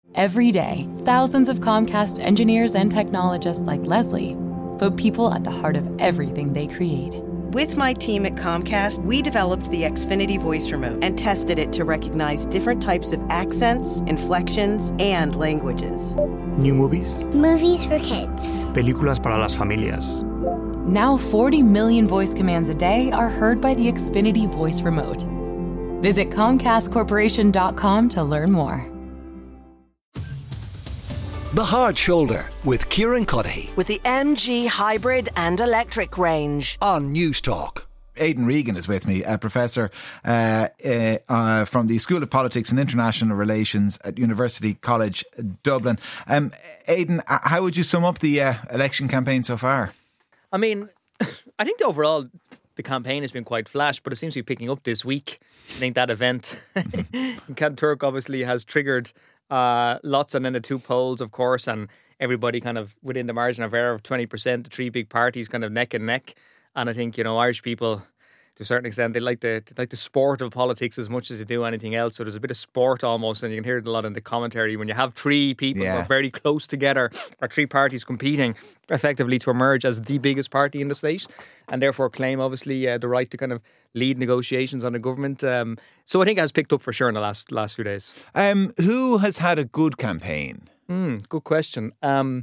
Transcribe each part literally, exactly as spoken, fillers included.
Every day, thousands of Comcast engineers and technologists like Leslie put people at the heart of everything they create. With my team at Comcast, we developed the Xfinity Voice Remote and tested it to recognize different types of accents, inflections, and languages. New movies. Movies for kids. Películas para las familias. Now forty million voice commands a day are heard by the Xfinity Voice Remote. Visit Comcast Corporation dot com to learn more. The Hard Shoulder with Kieran Cuddihy. With the M G hybrid and electric range. On News Talk. Aidan Regan is with me, a professor uh, uh, uh, from the School of Politics and International Relations at University College Dublin. Um, Aidan, how would you sum up the uh, election campaign so far? I mean, I think overall the campaign has been quite flash, but it seems to be picking up this week. I think that event in Kanturk obviously has triggered Uh, lots and then the two polls, of course, and everybody kind of within the margin of error of twenty percent, the three big parties kind of neck and neck. And I think, you know, Irish people, to a certain extent, they like the, they like the sport of politics as much as they do anything else. So there's a bit of sport almost, and you can hear it a lot in the commentary. When you have three people yeah. who are very close together, or three parties competing effectively to emerge as the biggest party in the state, and therefore claim, obviously, uh, the right to kind of lead negotiations on the government. Um, so I think it has picked up for sure in the last last few days. Um, who has had a good campaign? Mm, good question. Um,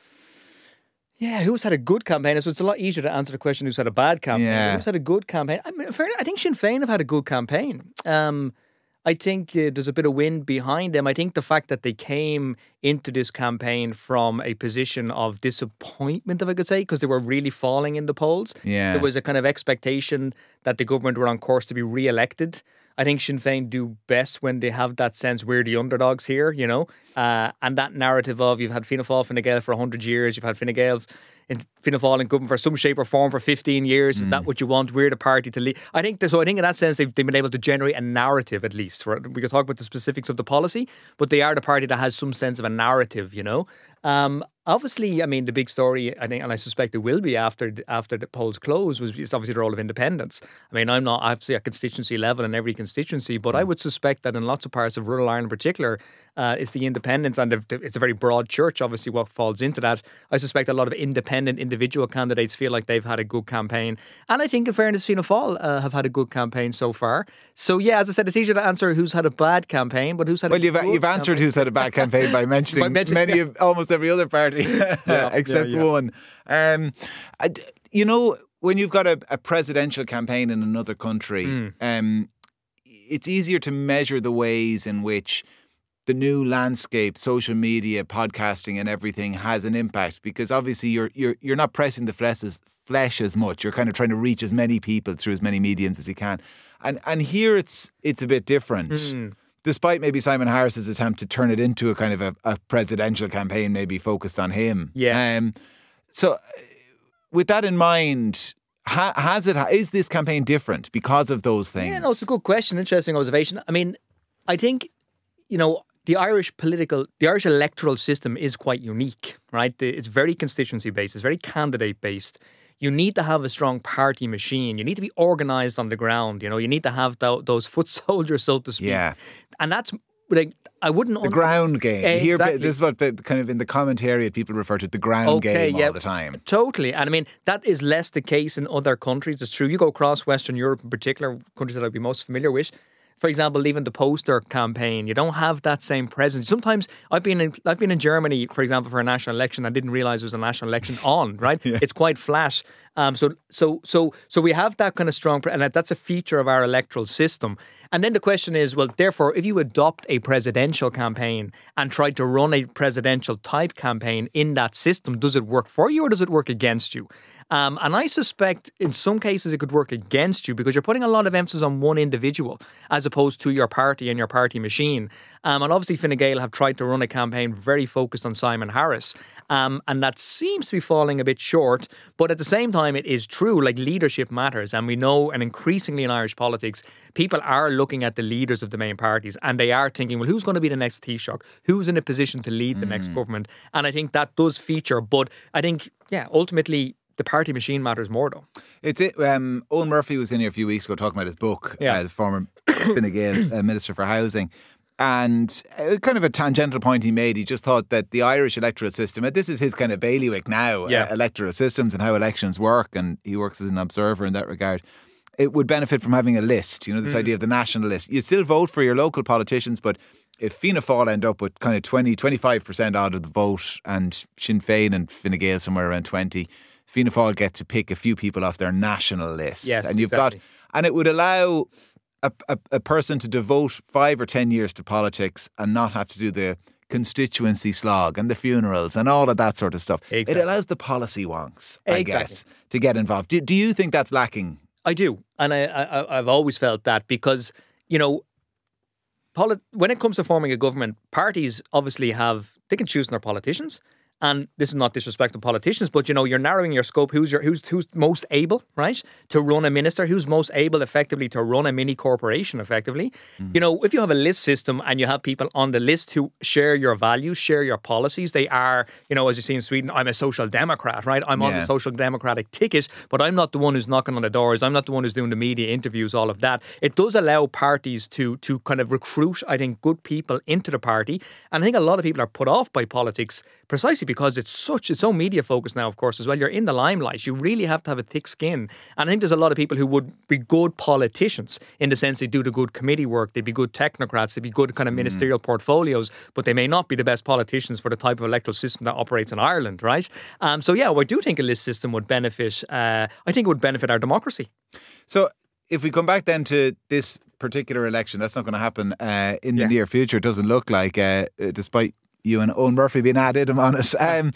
yeah, who's had a good campaign? So it's a lot easier to answer the question who's had a bad campaign. Yeah. Who's had a good campaign? I mean, fair enough, I think Sinn Féin have had a good campaign. Um, I think uh, there's a bit of wind behind them. I think the fact that they came into this campaign from a position of disappointment, if I could say, because they were really falling in the polls. Yeah. There was a kind of expectation that the government were on course to be re-elected. I think Sinn Féin do best when they have that sense we're the underdogs here, you know, uh, and that narrative of you've had Fianna Fáil, Fine Gael for one hundred years, you've had Fine Gael in Fianna Fáil in government for some shape or form for fifteen years. Is mm. that what you want? We're the party to lead. I think so. I think in that sense they've, they've been able to generate a narrative at least. We could talk about the specifics of the policy, but they are the party that has some sense of a narrative, you know. Um, obviously, I mean, the big story, I think, and I suspect it will be after after the polls close, was it's obviously the role of independence. I mean, I'm not obviously at constituency level in every constituency, but I would suspect that in lots of parts of rural Ireland in particular, uh, it's the independents, and it's a very broad church, obviously, what falls into that. I suspect a lot of independent individual candidates feel like they've had a good campaign. And I think, in fairness, Fianna Fáil uh, have had a good campaign so far. So, yeah, as I said, it's easier to answer who's had a bad campaign, but who's had well, a you've, good you've answered campaign. Who's had a bad campaign by mentioning, by mentioning many of almost every other party yeah, except yeah, yeah. one. Um, I, you know, when you've got a, a presidential campaign in another country, mm. um, it's easier to measure the ways in which the new landscape, social media, podcasting, and everything has an impact, because obviously you're you're you're not pressing the flesh as, flesh as much. You're kind of trying to reach as many people through as many mediums as you can, and and here it's it's a bit different. Mm. Despite maybe Simon Harris's attempt to turn it into a kind of a, a presidential campaign, maybe focused on him. Yeah. Um, so, with that in mind, ha, has it? Is this campaign different because of those things? Yeah, no, it's a good question. Interesting observation. I mean, I think, you know, the Irish political, the Irish electoral system is quite unique, right? It's very constituency based. It's very candidate based. You need to have a strong party machine. You need to be organised on the ground. You know, you need to have th- those foot soldiers, so to speak. Yeah. And that's, like, I wouldn't... The un- ground game. Exactly. Here, this is what the, kind of in the commentariat people refer to the ground okay, game yeah, all the time. Totally. And I mean, that is less the case in other countries. It's true. You go across Western Europe in particular, countries that I'd be most familiar with. For example, even the poster campaign, you don't have that same presence. Sometimes I've been in, I've been in Germany, for example, for a national election. I didn't realise there was a national election on, right? yeah. It's quite flat. Um, so, so, so, so we have that kind of strong, and that's a feature of our electoral system. And then the question is, well, therefore, if you adopt a presidential campaign and try to run a presidential type campaign in that system, does it work for you or does it work against you? Um, and I suspect in some cases it could work against you because you're putting a lot of emphasis on one individual as opposed to your party and your party machine. Um, and obviously Fine Gael have tried to run a campaign very focused on Simon Harris. Um, and that seems to be falling a bit short. But at the same time, it is true, like leadership matters. And we know, and increasingly in Irish politics, people are looking at the leaders of the main parties and they are thinking, well, who's going to be the next Taoiseach? Who's in a position to lead the mm. next government? And I think that does feature. But I think, yeah, ultimately, the party machine matters more, though. It's it. Um, Owen Murphy was in here a few weeks ago talking about his book, yeah. uh, the former Fine Gael uh, Minister for Housing. And uh, kind of a tangential point he made, he just thought that the Irish electoral system, and this is his kind of bailiwick now, Yeah. uh, electoral systems and how elections work, and he works as an observer in that regard, it would benefit from having a list, you know, this Mm. idea of the national list. You'd still vote for your local politicians, but if Fianna Fáil end up with kind of twenty, twenty-five percent out of the vote and Sinn Féin and Fine Gael somewhere around twenty, Fianna Fáil get to pick a few people off their national list. Yes, and you've exactly. got, and it would allow A, a, a person to devote five or ten years to politics and not have to do the constituency slog and the funerals and all of that sort of stuff. Exactly. It allows the policy wonks, I Exactly. guess, to get involved. Do, do you think that's lacking? I do, and I, I I've always felt that because you know, polit- when it comes to forming a government, parties obviously have they can choose their politicians. And this is not disrespect to politicians, but you know, you're narrowing your scope. Who's your who's who's most able, right, to run a minister? Who's most able, effectively, to run a mini corporation, effectively? Mm. You know, if you have a list system and you have people on the list who share your values, share your policies, they are, you know, as you see in Sweden, I'm a social democrat, right? I'm yeah. on the social democratic ticket, but I'm not the one who's knocking on the doors. I'm not the one who's doing the media interviews, all of that. It does allow parties to to kind of recruit, I think, good people into the party. And I think a lot of people are put off by politics precisely because it's such, it's so media focused now, of course, as well. You're in the limelight. You really have to have a thick skin. And I think there's a lot of people who would be good politicians in the sense they do the good committee work. They'd be good technocrats. They'd be good kind of ministerial mm. portfolios, but they may not be the best politicians for the type of electoral system that operates in Ireland, right? Um, so yeah, well, I do think a list system would benefit, uh, I think it would benefit our democracy. So if we come back then to this particular election, that's not going to happen uh, in the yeah. near future. It doesn't look like, uh, despite you and Owen Murphy being added on it. Um,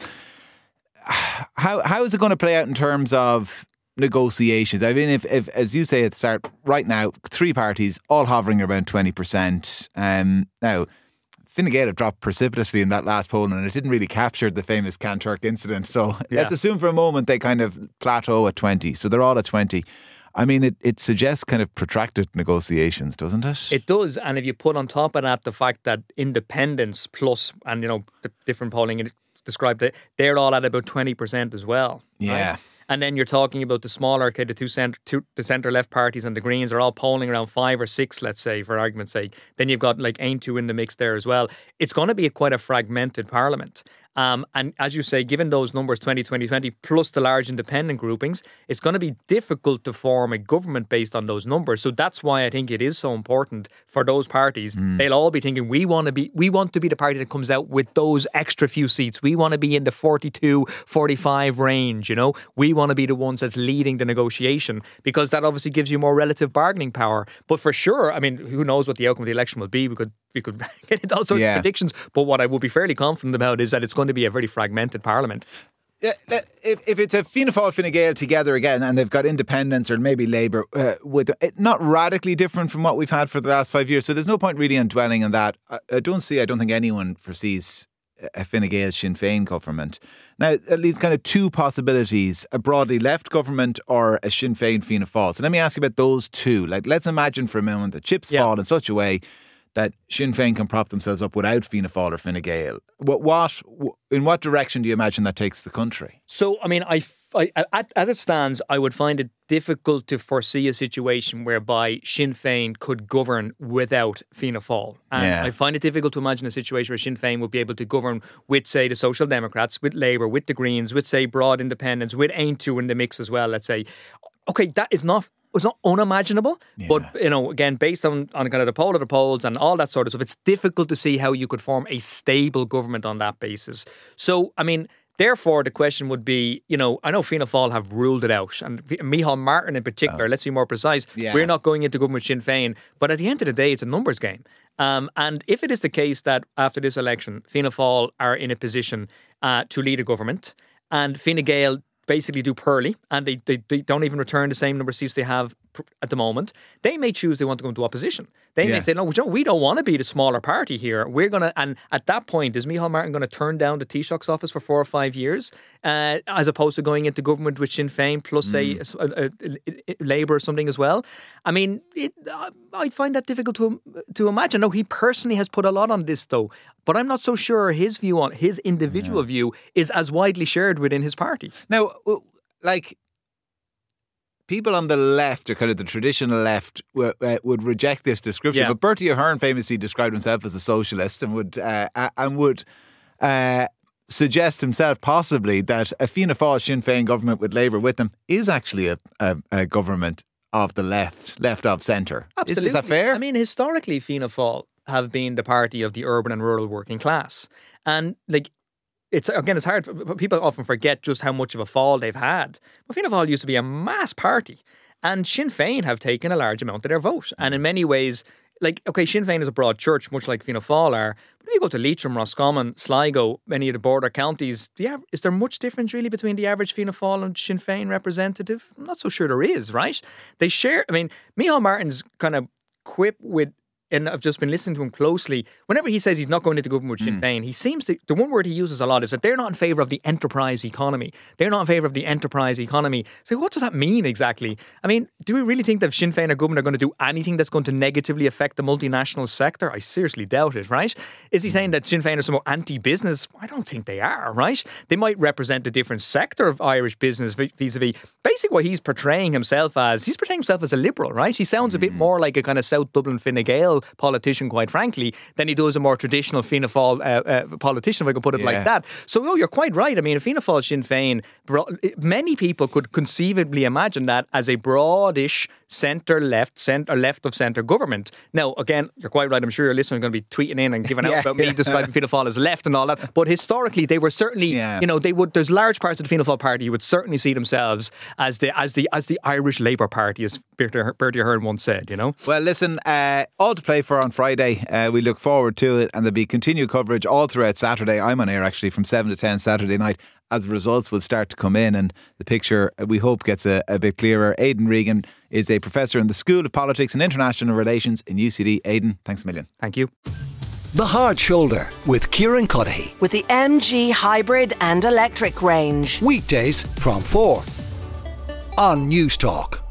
how how is it going to play out in terms of negotiations? I mean, if, if as you say at the start, right now, three parties all hovering around twenty percent. Um, now, Fine Gael have dropped precipitously in that last poll, and it didn't really capture the famous Kanturk incident. So yeah. let's assume for a moment they kind of plateau at twenty. So they're all at twenty. I mean, it, it suggests kind of protracted negotiations, doesn't it? It does. And if you put on top of that the fact that independents plus, and, you know, the different polling described it, they're all at about twenty percent as well. Yeah. Right? And then you're talking about the smaller, okay, the two centre, two, the centre-left parties and the Greens are all polling around five or six, let's say, for argument's sake. Then you've got like Aontú in the mix there as well. It's going to be a, quite a fragmented parliament. Um, and as you say, given those numbers, twenty, twenty, twenty, plus the large independent groupings, it's going to be difficult to form a government based on those numbers. So that's why I think it is so important for those parties. Mm. They'll all be thinking, we want to be we want to be the party that comes out with those extra few seats. We want to be in the forty-two, forty-five range, you know. We want to be the ones that's leading the negotiation because that obviously gives you more relative bargaining power. But for sure, I mean, who knows what the outcome of the election will be? We could we could get into all sorts yeah. of predictions. But what I would be fairly confident about is that it's going to be a very fragmented parliament. Yeah, if if it's a Fianna Fáil, Fine Gael together again, and they've got independents or maybe Labour, uh, with it not radically different from what we've had for the last five years. So there's no point really on dwelling on that. I, I don't see. I don't think anyone foresees a Fine Gael Sinn Féin government. Now, at least kind of two possibilities: a broadly left government or a Sinn Féin Fianna Fáil. So let me ask you about those two. Like, let's imagine for a moment that chips yeah. fall in such a way that Sinn Féin can prop themselves up without Fianna Fáil or Fine Gael. What, what, in what direction do you imagine that takes the country? So, I mean, I, I, as it stands, I would find it difficult to foresee a situation whereby Sinn Féin could govern without Fianna Fáil. And yeah. I find it difficult to imagine a situation where Sinn Féin would be able to govern with, say, the Social Democrats, with Labour, with the Greens, with, say, broad independents, with Aontú in the mix as well, let's say. Okay, that is not... It's not unimaginable, yeah. but, you know, again, based on, on kind of the poll of the polls and all that sort of stuff, it's difficult to see how you could form a stable government on that basis. So, I mean, therefore, the question would be, you know, I know Fianna Fáil have ruled it out, and Micheál Martin in particular, oh. let's be more precise, yeah. we're not going into government with Sinn Féin, but at the end of the day, it's a numbers game. Um, and if it is the case that after this election, Fianna Fáil are in a position uh, to lead a government, and Fine Gael basically do poorly, and they, they, they don't even return the same number of seats they have at the moment, they may choose they want to go into opposition. They yeah. may say, no, we don't want to be the smaller party here. We're going to, and at that point, is Micheál Martin going to turn down the Taoiseach's office for four or five years, uh, as opposed to going into government with Sinn Féin plus, mm. say, a, a, a, a Labour or something as well? I mean, it, I find that difficult to to imagine. No, he personally has put a lot on this, though, but I'm not so sure his view on, his individual yeah. view is as widely shared within his party. Now, like... people on the left, or kind of the traditional left, w- uh, would reject this description. Yeah. But Bertie Ahern famously described himself as a socialist and would uh, uh, and would uh, suggest himself possibly that a Fianna Fáil Sinn Féin government with Labour with them is actually a, a, a government of the left, left of centre. Is, is that fair? I mean, historically, Fianna Fáil have been the party of the urban and rural working class. And like, it's again, it's hard. People often forget just how much of a fall they've had. But Fianna Fáil used to be a mass party. And Sinn Féin have taken a large amount of their vote. And in many ways, like, okay, Sinn Féin is a broad church, much like Fianna Fáil are. But if you go to Leitrim, Roscommon, Sligo, many of the border counties, the, is there much difference really between the average Fianna Fáil and Sinn Féin representative? I'm not so sure there is, right? They share, I mean, Micheál Martin's kind of quip with, and I've just been listening to him closely. Whenever he says he's not going into government with Sinn Féin, he seems to, the one word he uses a lot is that they're not in favour of the enterprise economy. They're not in favour of the enterprise economy. So what does that mean exactly? I mean, do we really think that if Sinn Féin are government are going to do anything that's going to negatively affect the multinational sector? I seriously doubt it, right? Is he saying that Sinn Féin are somehow anti-business? I don't think they are, right? They might represent a different sector of Irish business vis-a-vis. Basically what he's portraying himself as, he's portraying himself as a liberal, right? He sounds a bit more like a kind of South Dublin Fine Gael politician, quite frankly, than he does a more traditional Fianna Fáil uh, uh, politician, if I could put it Yeah. like that. So, no, you're quite right. I mean, a Fianna Fáil Sinn Féin, many people could conceivably imagine that as a broadish centre-left, centre, left of centre government. Now, again, you're quite right. I'm sure your listeners are going to be tweeting in and giving out Yeah. about me describing Fianna Fáil as left and all that. But historically, they were certainly, Yeah. you know, they would. There's large parts of the Fianna Fáil party who would certainly see themselves as the as the as the Irish Labour Party, as Bertie Bertie Ahern once said. You know. Well, listen, uh, all to play for on Friday. Uh, we look forward to it, and there'll be continued coverage all throughout Saturday. I'm on air actually from seven to ten Saturday night as the results will start to come in, and the picture, we hope, gets a, a bit clearer. Aidan Regan is a professor in the School of Politics and International Relations in U C D. Aidan, thanks a million. Thank you. The Hard Shoulder with Kieran Cuddihy. With the M G hybrid and electric range. Weekdays from four on News Talk.